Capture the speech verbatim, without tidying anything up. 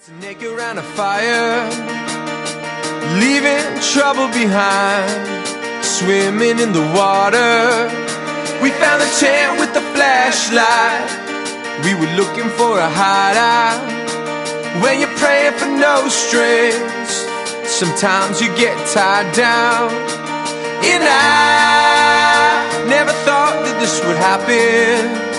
Naked around a fire, leaving trouble behind, swimming in the water. We found a tent with a flashlight. We were looking for a hideout. When you're praying for no strings, sometimes you get tied down. And I never thought that this would happen.